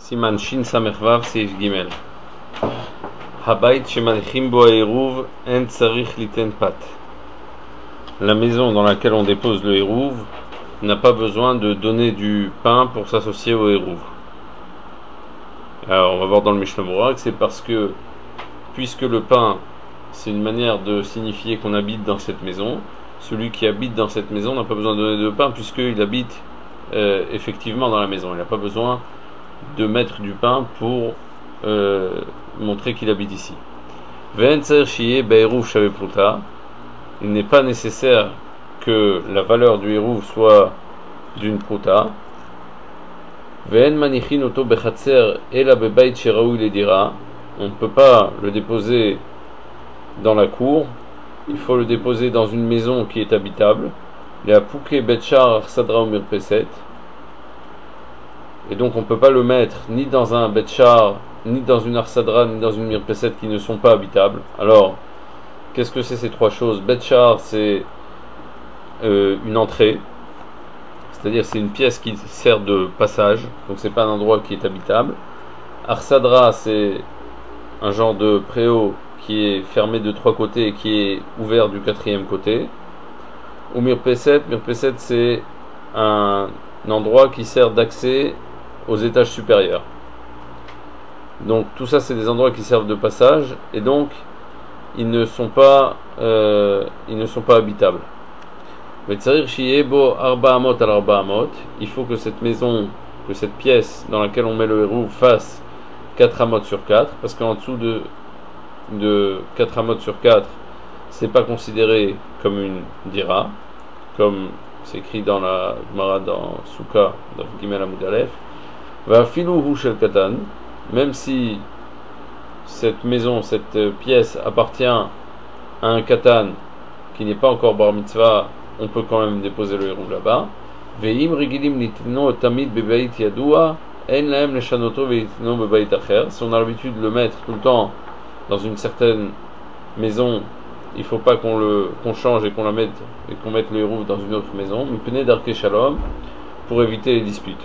Siman Shin Samervav Seif Gimel. Habayt Shemanichim Bo Eruv En Tsarich Liten Pat. La maison dans laquelle on dépose le Eruv n'a pas besoin de donner du pain pour s'associer au Eruv. Alors on va voir dans le Mishnah Berurah que c'est parce que, puisque le pain c'est une manière de signifier qu'on habite dans cette maison, celui qui habite dans cette maison n'a pas besoin de donner de pain puisqu'il habite effectivement dans la maison. Il n'a pas besoin de mettre du pain pour montrer qu'il habite ici. Il n'est pas nécessaire que la valeur du hérouv soit d'une pruta. On ne peut pas le déposer dans la cour, il faut le déposer dans une maison qui est habitable. Et donc on ne peut pas le mettre ni dans un betchar, ni dans une arsadra, ni dans une mirpeset qui ne sont pas habitables. Alors, qu'est-ce que c'est ces trois choses? Betchar, c'est une entrée, c'est-à-dire c'est une pièce qui sert de passage, donc c'est pas un endroit qui est habitable. Arsadra, c'est un genre de préau qui est fermé de trois côtés et qui est ouvert du quatrième côté. Ou mirpeset, c'est un endroit qui sert d'accès aux étages supérieurs. Donc tout ça c'est des endroits qui servent de passage et donc ils ne sont pas habitables. Il faut que cette maison, que cette pièce dans laquelle on met le hérouv fasse 4 amot sur 4, parce qu'en dessous de 4 amot sur 4 c'est pas considéré comme une dira, comme c'est écrit dans la Gemara dans Souka, dans Gimel Amud Aleph. Va filouhu shel katan, même si cette maison, cette pièce appartient à un katan qui n'est pas encore bar mitzvah, on peut quand même déposer le hérouv là-bas. Ve'im regilim litno tamid bebeit yadua en lahem leshanoto ve'itno bebeit acher. Si on a l'habitude de le mettre tout le temps dans une certaine maison, il ne faut pas qu'on change et qu'on mette le hérouv dans une autre maison. Mipnei darkei shalom, pour éviter les disputes.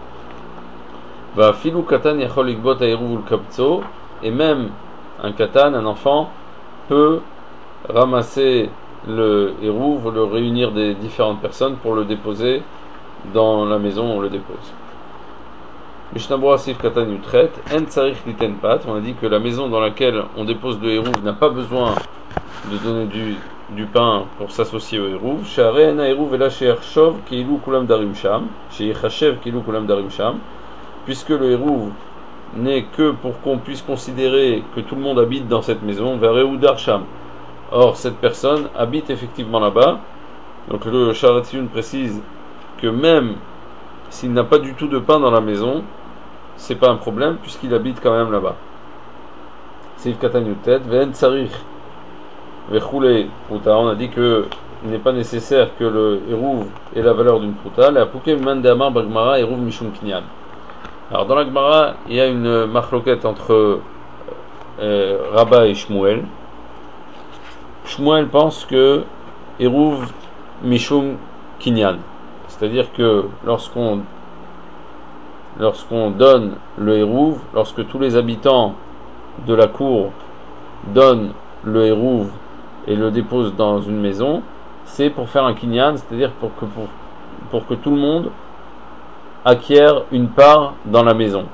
Va filou katan yachol likbot ha'hérouv ulkabtso, et même un katan, un enfant, peut ramasser le hérouv, le réunir des différentes personnes pour le déposer dans la maison où on le dépose. Mishnah Berurah Sif Katan Yutret, En Tsarich Liten Pat. On a dit que la maison dans laquelle on dépose le hérouv n'a pas besoin de donner du pain pour s'associer au hérouv. Sha'arei en ha'hérouv ela she'yachshov keilu kulam darim sham, she'yichashev keilu kulam darim sham. Puisque le hérouv n'est que pour qu'on puisse considérer que tout le monde habite dans cette maison, vers Ehudar Sham. Or, cette personne habite effectivement là-bas. Donc le Sharatiyun précise que même s'il n'a pas du tout de pain dans la maison, c'est pas un problème puisqu'il habite quand même là-bas. Seif Katan Yutet, Ve'en Tsarich Ve'chule Pruta. On a dit que il n'est pas nécessaire que le hérouv ait la valeur d'une pruta. La Pouké Man De'amar Bagmara Hérouv Mishum Kinyan. Alors dans la Gemara, il y a une machloket entre Rabba et Shmuel. Shmuel pense que hérouv Mishum Kinyan, c'est-à-dire que lorsqu'on donne le hérouv, lorsque tous les habitants de la cour donnent le hérouv et le déposent dans une maison, c'est pour faire un kinyan, c'est-à-dire pour que tout le monde acquiert une part dans la maison.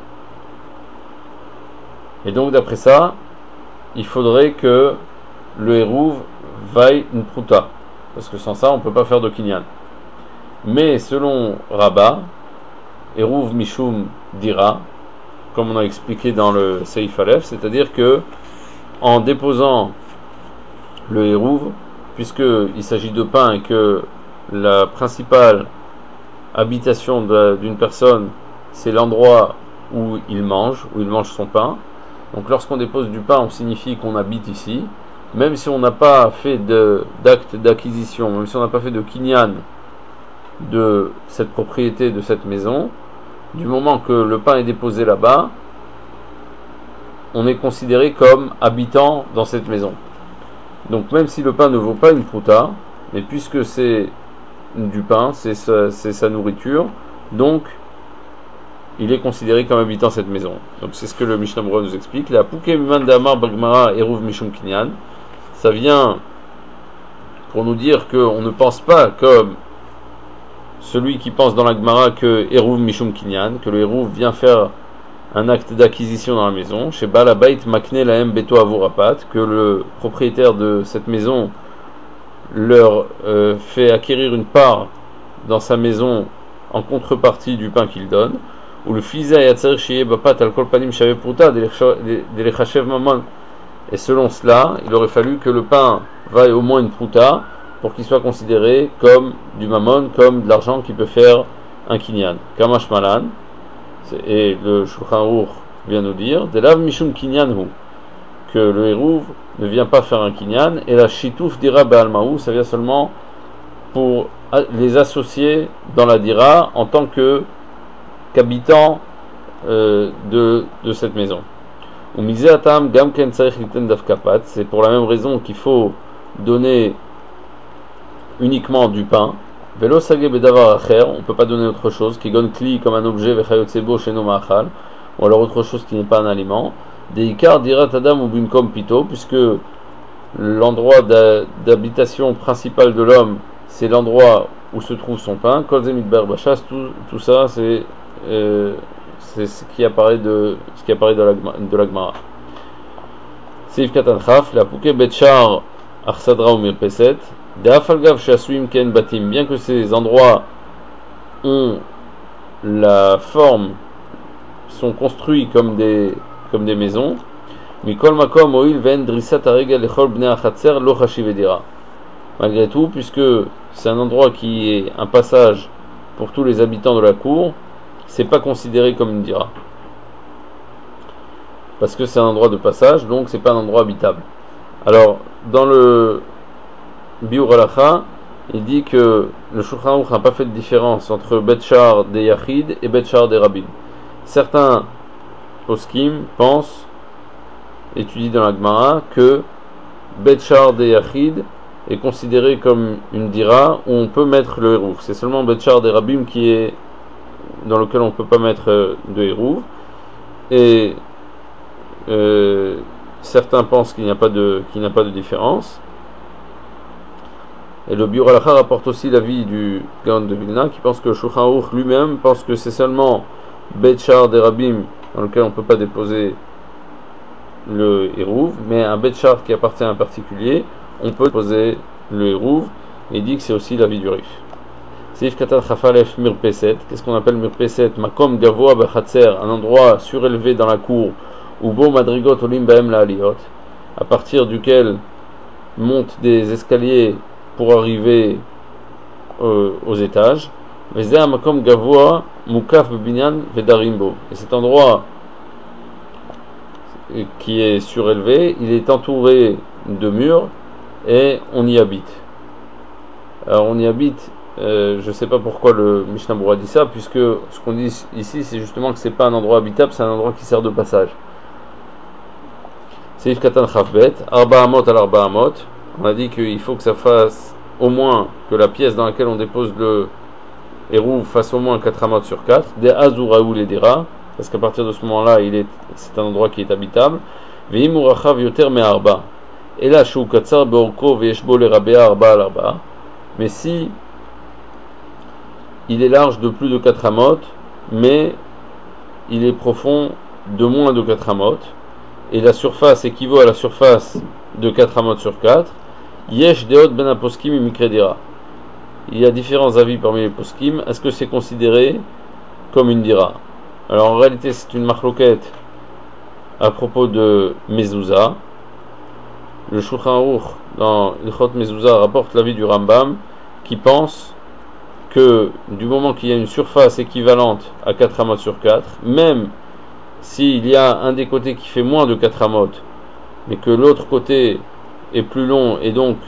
Et donc d'après ça, il faudrait que le hérouv vaille une pruta, parce que sans ça on ne peut pas faire de kinyan. Mais selon Rabba, hérouv mishum dira, comme on a expliqué dans le Seif Aleph, c'est-à-dire que en déposant le hérouv, puisqu'il s'agit de pain et que la principale habitation d'une personne, c'est l'endroit où il mange son pain. Donc lorsqu'on dépose du pain, on signifie qu'on habite ici, même si on n'a pas fait d'acte d'acquisition, même si on n'a pas fait de kinyan de cette propriété, de cette maison, du moment que le pain est déposé là-bas, on est considéré comme habitant dans cette maison. Donc même si le pain ne vaut pas une pruta, mais puisque c'est du pain, c'est sa nourriture, donc il est considéré comme habitant cette maison. Donc c'est ce que le Mishnah Berurah nous explique. La Pouké Miman Damar Bagmara Eruv Mishum Kinyan, ça vient pour nous dire qu'on ne pense pas comme celui qui pense dans la Gemara que Eruv Mishum Kinyan, que le Eruv vient faire un acte d'acquisition dans la maison, chez Baal Habayit Makne Lahem Beto Avurapat, que le propriétaire de cette maison leur fait acquérir une part dans sa maison en contrepartie du pain qu'il donne, ou le Fiza Yatzer Shiye Bapat Al Kol Panim Shave Pruta Delechachev Mamon, et selon cela, il aurait fallu que le pain vaille au moins une pruta pour qu'il soit considéré comme du mammon, comme de l'argent qui peut faire un kinyan. Kamash Malan, et le Shulchan Aruch vient nous dire, Delav Mishum Kinyan Hu, que le Hérouv ne vient pas faire un kinyan, et la Shitouf Dira Baalmahu, ça vient seulement pour les associer dans la Dira en tant qu'habitants de cette maison. C'est pour la même raison qu'il faut donner uniquement du pain. On ne peut pas donner autre chose, qui donne kli comme un objet, ou alors autre chose qui n'est pas un aliment. Deikar dirat adam ou binkom pito, puisque l'endroit d'habitation principal de l'homme, c'est l'endroit où se trouve son pain. Kolzemit berbachas, tout ça, c'est ce qui apparaît de la Gemara. Seif katan chaf, la pouke betchar arsadra ou mirpeset. Bien que ces endroits ont la forme, sont construits comme des maisons, malgré tout, puisque c'est un endroit qui est un passage pour tous les habitants de la cour, c'est pas considéré comme une dira, parce que c'est un endroit de passage, donc c'est pas un endroit habitable. Alors dans le Biur Halacha, il dit que le Shulchan Aruch n'a pas fait de différence entre Betchar des Yachid et Betchar des Rabbin. Certains poskim pensent, étudient dans la Gemara, que Betchar des Yachid est considéré comme une dira où on peut mettre le hérouv. C'est seulement Betchar des Rabbim qui est dans lequel on ne peut pas mettre de hérouv. Et certains pensent qu'il n'y a pas de différence. Et le Biur Halacha rapporte aussi l'avis du Gaon de Vilna, qui pense que Shulchan Aruch lui-même pense que c'est seulement Betchar des Rabbim dans lequel on ne peut pas déposer le hérouv, mais un Betchar qui appartient à un particulier, on peut déposer le hérouv. Et il dit que c'est aussi l'avis du Rif. Seif Katan Chafalef Mirpeset, qu'est-ce qu'on appelle Mirpeset? Makom Gavoa Bechatzer, un endroit surélevé dans la cour, ou Bo Madrigot Olim Baem La Aliot, à partir duquel montent des escaliers pour arriver aux étages. Et cet endroit qui est surélevé, il est entouré de murs et on y habite. Alors on y habite, je ne sais pas pourquoi le Mishnah Berurah dit ça, puisque ce qu'on dit ici, c'est justement que c'est pas un endroit habitable, c'est un endroit qui sert de passage. Seif Katan Chafbet, Arba Amot al Arba Amot. On a dit qu'il faut que ça fasse au moins, que la pièce dans laquelle on dépose le hérouv fasse au moins 4 amot sur 4. Des Azuraou les Dera, parce qu'à partir de ce moment-là, c'est un endroit qui est habitable. Veimurachav yoter me arba. Et là, Shou Katsar Beorko Veeshbo le Rabea Arba al Arba. Mais si il est large de plus de 4 amot, mais il est profond de moins de 4 amot, et la surface équivaut à la surface de 4 amot sur 4, Yesh Deot Ben Aposkim et Mikredira. Il y a différents avis parmi les poskim. Est-ce que c'est considéré comme une dira? Alors en réalité, c'est une marloquette à propos de Mezouza. Le Shulchan Aruch dans Ilchot Mezouza rapporte l'avis du Rambam qui pense que du moment qu'il y a une surface équivalente à 4 amot sur 4, même s'il y a un des côtés qui fait moins de 4 amot, mais que l'autre côté est plus long et donc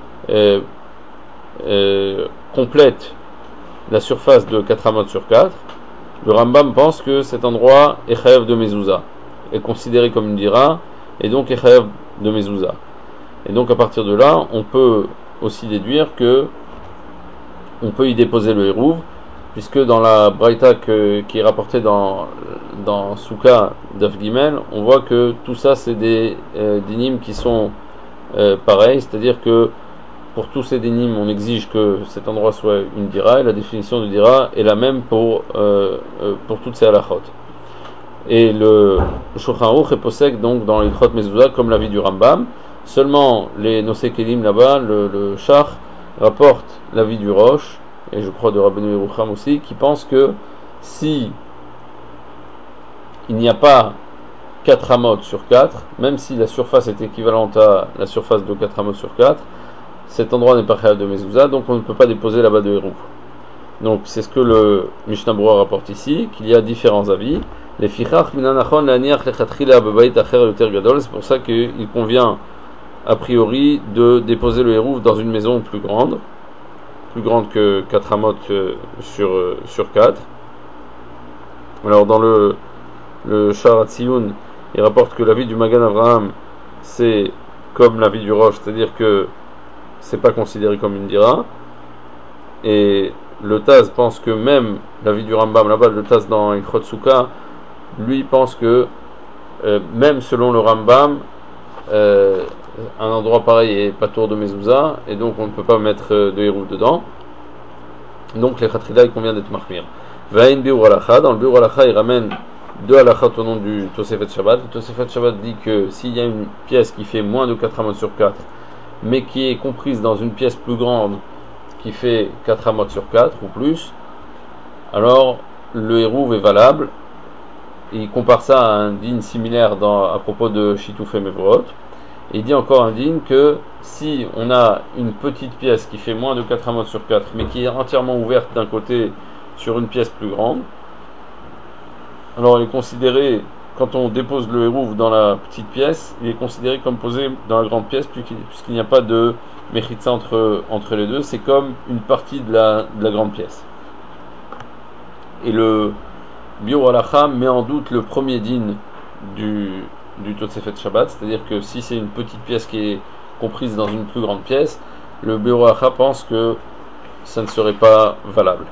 complète la surface de 4 amot sur 4, le Rambam pense que cet endroit est chayav de Mezouza, est considéré comme une dira, et donc est chayav de Mezouza. Et donc à partir de là, on peut aussi déduire que on peut y déposer le hérouv, puisque dans la Braïta qui est rapportée dans Souka d'Af Gimel, on voit que tout ça c'est des dinim qui sont pareils, c'est-à-dire que pour tous ces dinim on exige que cet endroit soit une dira, et la définition de dira est la même pour toutes ces halachot. Et le Shulchan Aruch est possède donc dans l'Ilchot Mezuzah comme l'avis du Rambam. Seulement les Nosei Kelim là-bas, le Shach rapporte l'avis du Rosh, et je crois de Rabbeinu Yerucham aussi, qui pense que si il n'y a pas 4 amot sur 4, même si la surface est équivalente à la surface de 4 amot sur 4, cet endroit n'est pas khayab de Mezuzah, donc on ne peut pas déposer là-bas de Hérouv. Donc c'est ce que le Mishnah Berurah rapporte ici, qu'il y a différents avis. Les fichach minanachon laniach lechatchila bebayit acher yoter gadol, c'est pour ça qu'il convient a priori de déposer le Hérouv dans une maison plus grande que 4 amot sur 4. Alors dans le Sha'ar HaTziyun, il rapporte que l'avis du Magan Avraham c'est comme l'avis du Rosh, c'est-à-dire que c'est pas considéré comme une dira. Et le Taz pense que même l'avis du Rambam là-bas, le Taz dans Ilchot Souka, lui pense que même selon le Rambam, un endroit pareil est patour de Mezuzah, et donc on ne peut pas mettre de Hérouv dedans. Donc les Khatrila il convient d'être marmir. Vaïn Biur Halacha, dans le Biur Halacha il ramène deux halachot au nom du Tosefet Shabbat. Le Tosefet Shabbat dit que s'il y a une pièce qui fait moins de 4 amot sur 4, mais qui est comprise dans une pièce plus grande qui fait 4 amot sur 4 ou plus, alors le Hérouv est valable. Il compare ça à un din similaire à propos de Shitouf et Mevrot. Et il dit encore un din que si on a une petite pièce qui fait moins de 4 amot sur 4, mais qui est entièrement ouverte d'un côté sur une pièce plus grande, alors il est considéré, quand on dépose le Hérouv dans la petite pièce, il est considéré comme posé dans la grande pièce, puisqu'il n'y a pas de mechitza entre les deux, c'est comme une partie de la grande pièce. Et le Biur Halacha met en doute le premier din du Tosefet Shabbat, c'est-à-dire que si c'est une petite pièce qui est comprise dans une plus grande pièce, le Biur Halacha pense que ça ne serait pas valable.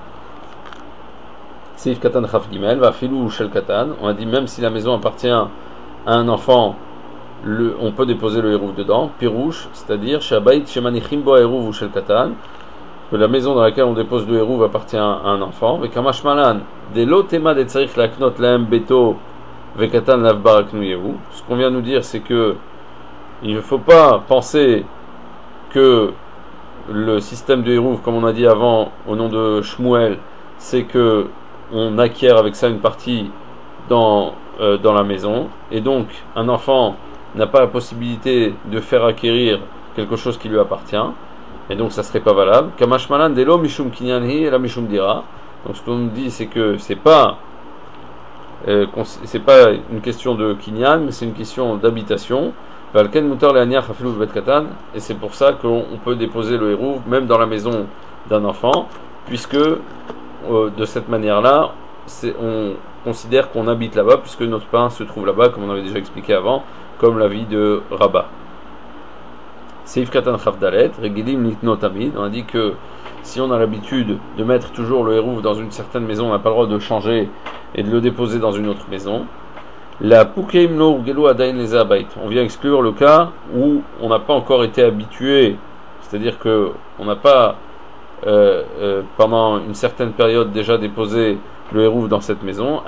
Seif Katan Chaf Gimel, va filou Shel Katan, on a dit même si la maison appartient à un enfant, on peut déposer le Hérouv dedans. Pirouche, c'est-à-dire Shabayit Shemanichim Bo Hérouv ou Shel Katan, que la maison dans laquelle on dépose le Hérouv appartient à un enfant. Vekamash Malan, de l'otema de Tzarich Laknot Laem Beto Vekatan Lav Barak Nuyehu. Ce qu'on vient de nous dire, c'est que il ne faut pas penser que le système de Hérouv, comme on a dit avant au nom de Shmuel, c'est que on acquiert avec ça une partie dans la maison, et donc un enfant n'a pas la possibilité de faire acquérir quelque chose qui lui appartient, et donc ça serait pas valable. Kamash Malan delo mishum kinyanhi et la mishum dira. Donc ce qu'on nous dit, c'est que c'est pas une question de kinyan, mais c'est une question d'habitation. Valken mutar leaniach afilu bet katan, et c'est pour ça qu'on peut déposer le Hérouv même dans la maison d'un enfant, puisque de cette manière-là, on considère qu'on habite là-bas, puisque notre pain se trouve là-bas, comme on avait déjà expliqué avant, comme l'avis de Rabat. Seif Katan Chavdalet, Regilim Nitno Tamid, on a dit que si on a l'habitude de mettre toujours le Hérouv dans une certaine maison, on n'a pas le droit de changer et de le déposer dans une autre maison. La Pukeim no Urgelu Adain Leza Abait, on vient exclure le cas où on n'a pas encore été habitué, c'est-à-dire que on n'a pas pendant une certaine période déjà déposé le Hérouv dans cette maison.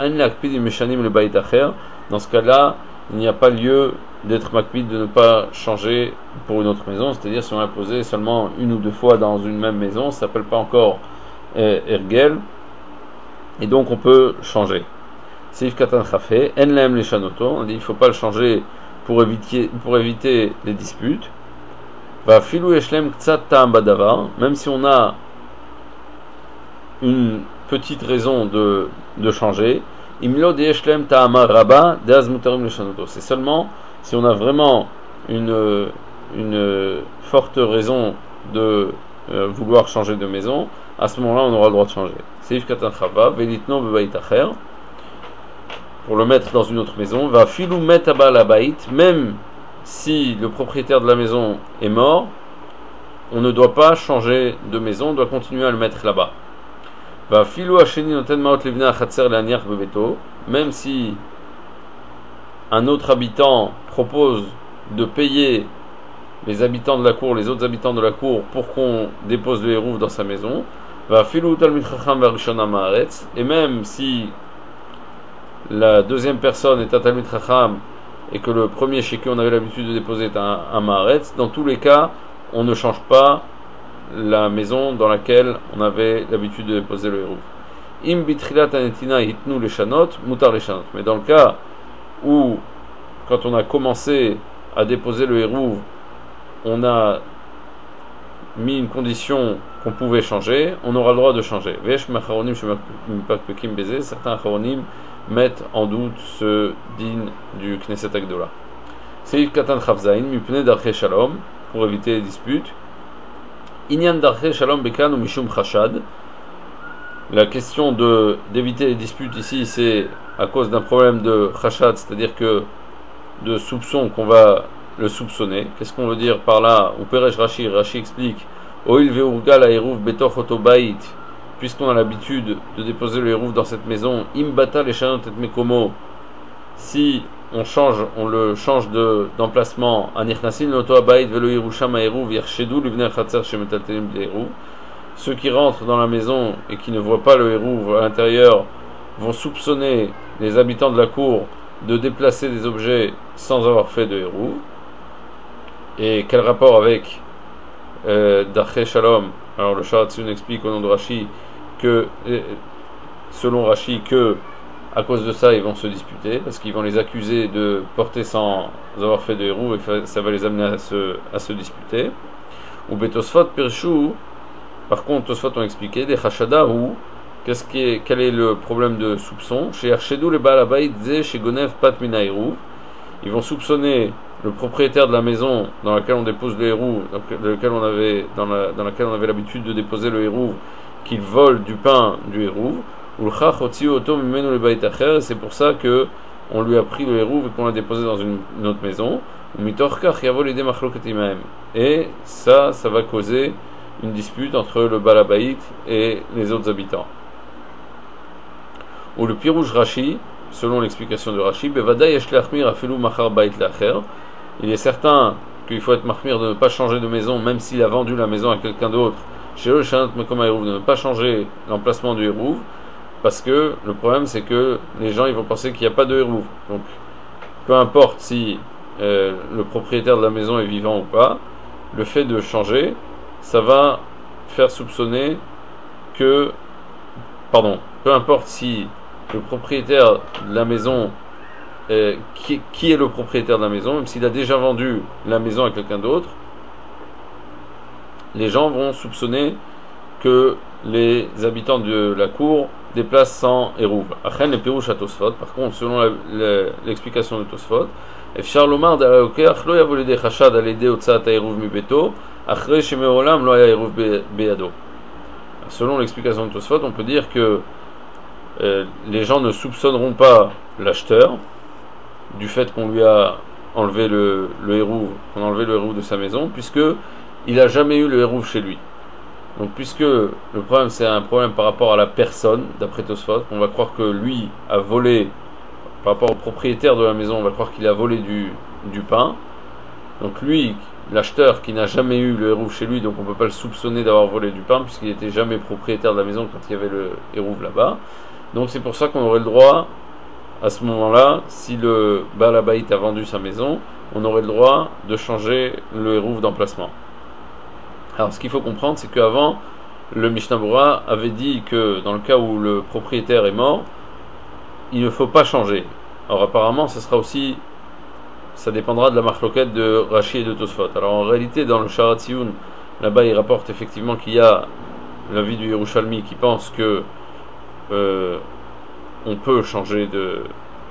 Dans ce cas-là, il n'y a pas lieu d'être makpid, de ne pas changer pour une autre maison, c'est-à-dire si on l'a posé seulement une ou deux fois dans une même maison, ça ne s'appelle pas encore ergel, et donc on peut changer. Seif Katan Chafé, En Laem le Shanoto, on dit il ne faut pas le changer pour éviter les disputes. Va filou eshlem ktsat ta'am badavar, même si on a une petite raison de changer. Imlo de eshlem ta'amar rabba deaz mutarim le shanoto. C'est seulement si on a vraiment une forte raison de vouloir changer de maison, à ce moment-là on aura le droit de changer. Seif katan chava velitno bebayit acher, pour le mettre dans une autre maison. Va filou met aba la bait, même si le propriétaire de la maison est mort, on ne doit pas changer de maison, on doit continuer à le mettre là-bas. Va filou hacheni noten maot levna achatzer leaniach bebeto, même si un autre habitant propose de payer les habitants de la cour, les autres habitants de la cour, pour qu'on dépose le hérouf dans sa maison, va filou talmid chacham varishona maaretz, et même si la deuxième personne est un talmid chacham et que le premier chez qui on avait l'habitude de déposer est un maaretz, dans tous les cas, on ne change pas la maison dans laquelle on avait l'habitude de déposer le hérouf. Im bitrilat anetina hitnu leshanot, mutar leshanot. Mais dans le cas où, quand on a commencé à déposer le hérouf, on a mis une condition qu'on pouvait changer, on aura le droit de changer. Certains acharonim mettent en doute ce din du Knesset Agdola. Seif Katan Chavzain, Mipne Darche Shalom, pour éviter les disputes. Inyan Darche Shalom Bekan ou Mishum Chashad. La question d'éviter les disputes ici, c'est à cause d'un problème de Chashad, c'est-à-dire que de soupçon qu'on va le soupçonner. Qu'est-ce qu'on veut dire par là? Ou Peresh Rashi explique Oil veurgal aeruv betoch otobait, puisqu'on a l'habitude de déposer le hérouf dans cette maison, imbata les chanot et mekomo, si on le change d'emplacement, anirnasin loto abait velo yerusham aeruv yershedou livner khatser shemetaltelim de hérouf. Ceux qui rentrent dans la maison et qui ne voient pas le hérouf à l'intérieur vont soupçonner les habitants de la cour de déplacer des objets sans avoir fait de hérouf. Et quel rapport avec Darche Shalom? Alors le Sharatsun explique au nom de Rashi que, selon Rashi, que à cause de ça ils vont se disputer, parce qu'ils vont les accuser de porter sans avoir fait de hérouf, et ça va les amener à se disputer. Ou Betosfot Pirshu, par contre Tosfot ont expliqué des Chashada ou quel est le problème de soupçon? Chez Arshedou le Baal Abayit Ze chez Gonev Pat Mina hérouf, ils vont soupçonner le propriétaire de la maison dans laquelle on dépose le hérouf, dans laquelle on avait l'habitude de déposer le hérouf, qu'il vole du pain du hérouf, c'est pour ça que on lui a pris le hérouf et qu'on l'a déposé dans une autre maison. Et ça va causer une dispute entre le Balabait et les autres habitants. Ou le Pirouj Rashi, selon l'explication de Rashi, il est certain qu'il faut être mahmir de ne pas changer de maison, même s'il a vendu la maison à quelqu'un d'autre. Chez eux, de ne pas changer l'emplacement du hérouf, parce que le problème c'est que les gens ils vont penser qu'il n'y a pas de hérouf. Donc, peu importe si le propriétaire de la maison est vivant ou pas, le fait de changer, ça va faire soupçonner que, peu importe si le propriétaire de la maison, qui est le propriétaire de la maison, même s'il a déjà vendu la maison à quelqu'un d'autre, les gens vont soupçonner que les habitants de la cour déplacent sans hérouf. Achen le pirouche à Tosfot, par contre, selon l'explication de Tosfot, Efshar lomar d'alaokeach lo yavo l'idée chashad à l'idée otsat hérouf mi beto, achre shemeolam lo ya hérouf beyado. Selon l'explication de Tosfot, on peut dire que les gens ne soupçonneront pas l'acheteur du fait qu'on lui a enlevé le hérouf, qu'on a enlevé le hérouf de sa maison, puisque il n'a jamais eu le hérouf chez lui. Donc puisque le problème c'est un problème par rapport à la personne, d'après Tosfot, on va croire que lui a volé, par rapport au propriétaire de la maison, on va croire qu'il a volé du pain. Donc lui, l'acheteur qui n'a jamais eu le hérouf chez lui, donc on ne peut pas le soupçonner d'avoir volé du pain, puisqu'il n'était jamais propriétaire de la maison quand il y avait le hérouf là-bas. Donc c'est pour ça qu'on aurait le droit, à ce moment-là, si le Baal Habayit a vendu sa maison, on aurait le droit de changer le hérouf d'emplacement. Alors ce qu'il faut comprendre, c'est qu'avant, le Mishnah Berurah avait dit que dans le cas où le propriétaire est mort, il ne faut pas changer. Alors apparemment, ça dépendra de la marloquette de Rashi et de Tosfot. Alors en réalité, dans le Sharat Tziyun, là-bas il rapporte effectivement qu'il y a l'avis du Yerushalmi qui pense que on peut changer de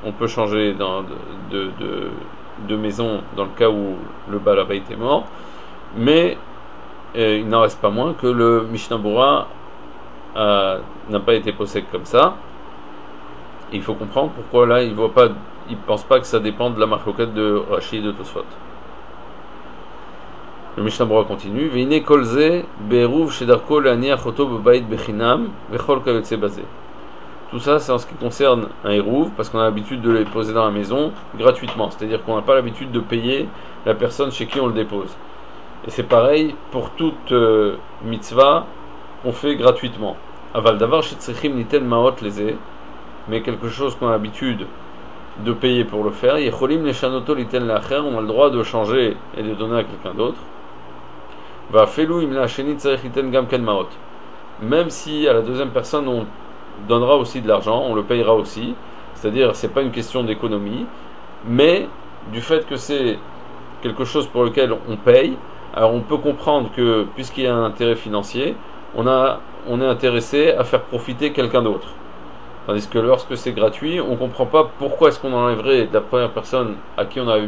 maison dans le cas où le Baal Habayit est mort, mais il n'en reste pas moins que le Mishnah Berurah n'a pas été posé comme ça. Il faut comprendre pourquoi là il pense pas que ça dépend de la marloquette de Rashi et de Tosfot. Le Mishnah Berurah continue. Veine kolze be'eruv shedarko le'aniach oto b'bayit bechinam vechol kayotze bazeh. Tout ça, c'est en ce qui concerne un eruv, parce qu'on a l'habitude de les poser dans la maison gratuitement. C'est-à-dire qu'on n'a pas l'habitude de payer la personne chez qui on le dépose. Et c'est pareil pour toute mitzvah qu'on fait gratuitement. Aval davar shetzrichim niten maot leze, mais quelque chose qu'on a l'habitude de payer pour le faire. Yecholim leshanoto liten leacher, on a le droit de changer et de donner à quelqu'un d'autre. Va felou im lasheni tzarich liten gam ken maot. Même si à la deuxième personne on donnera aussi de l'argent, on le payera aussi. C'est-à-dire, c'est pas une question d'économie, mais du fait que c'est quelque chose pour lequel on paye, alors on peut comprendre que puisqu'il y a un intérêt financier, on est intéressé à faire profiter quelqu'un d'autre. Tandis que lorsque c'est gratuit, on ne comprend pas pourquoi est-ce qu'on enlèverait de la première personne à qui on avait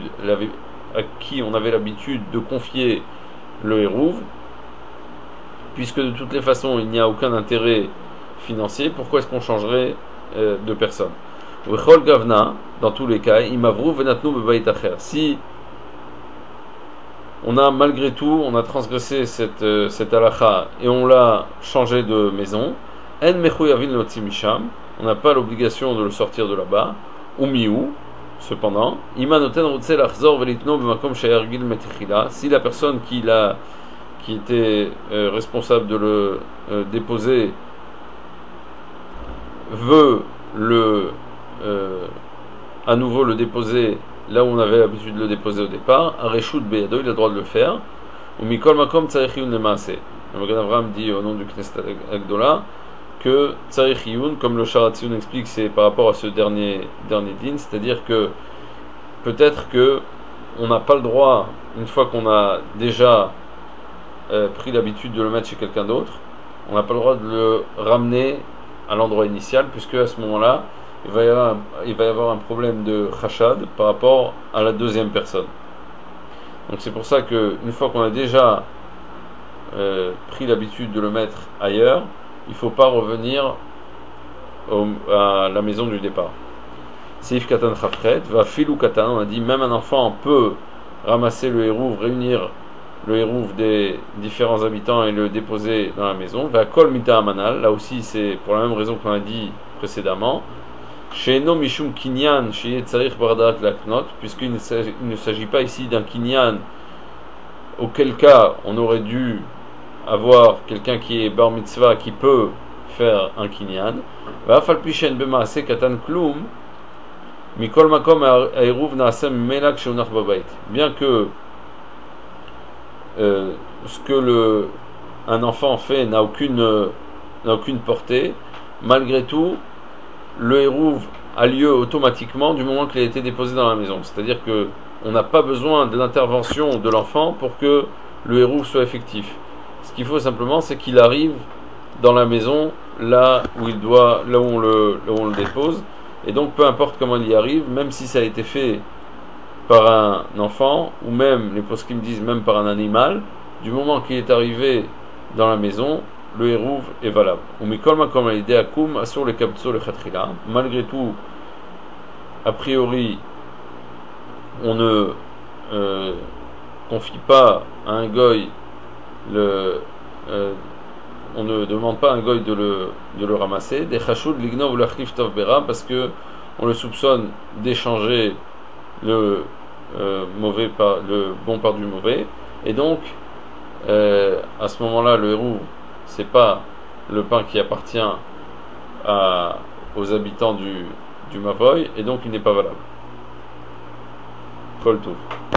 l'habitude de confier le hérouve, puisque de toutes les façons il n'y a aucun intérêt financier, pourquoi est-ce qu'on changerait de personne? Vechol gavna, dans tous les cas, imavru venatnu bebayit acher. Si on a malgré tout, on a transgressé cette halakha et on l'a changé de maison, en mechuyavin lotzi misham, on n'a pas l'obligation de le sortir de là-bas, ou miou, cependant, ima noten rutze lachzor velitno b'makom sheyargil metichila, si la personne qui était responsable de le déposer veut à nouveau le déposer là où on avait l'habitude de le déposer au départ, Areshut Beyado, il a le droit de le faire. Ou Mikol Makom Tzarechiyun Lemaase. Le Magen Avraham dit au nom du Knesset Agdola que Tzarechiyun, comme le Sharatzion explique, c'est par rapport à ce dernier din, c'est-à-dire que peut-être que on n'a pas le droit, une fois qu'on a déjà pris l'habitude de le mettre chez quelqu'un d'autre, on n'a pas le droit de le ramener à l'endroit initial, puisque à ce moment-là, il va y avoir un problème de khashad par rapport à la deuxième personne. Donc c'est pour ça qu'une fois qu'on a déjà pris l'habitude de le mettre ailleurs, il ne faut pas revenir à la maison du départ. Seif katan chafret, va filou katan, on a dit même un enfant peut ramasser le hérouv, réunir le hérouv des différents habitants et le déposer dans la maison. Va kol mita amanal, là aussi c'est pour la même raison qu'on a dit précédemment. She'eno mishum kinyan sheye tzarich bardaat laknot, puisqu'il ne s'agit pas ici d'un kinyan, auquel cas on aurait dû avoir quelqu'un qui est bar mitzvah qui peut faire un kinyan. Va falpishen bemaase katan klum mikol makom ha'eruv naasem melak sheunach babayit. Bien que ce que un enfant fait n'a aucune portée, malgré tout le hérouv a lieu automatiquement du moment qu'il a été déposé dans la maison. C'est-à-dire que on n'a pas besoin de l'intervention de l'enfant pour que le hérouv soit effectif. Ce qu'il faut simplement, c'est qu'il arrive dans la maison, là où on le dépose. Et donc, peu importe comment il y arrive, même si ça a été fait par un enfant, ou même, les poskim disent même par un animal, du moment qu'il est arrivé dans la maison, le hérouv est valable. Malgré tout, a priori, on ne confie pas à un goy on ne demande pas à un goy de le ramasser. Des chashoud lignov ou l'achlif tov bera, parce que on le soupçonne d'échanger le bon par du mauvais, et donc à ce moment-là, le hérouv, c'est pas le pain qui appartient aux habitants du Mavoy, et donc il n'est pas valable. Kol Tov.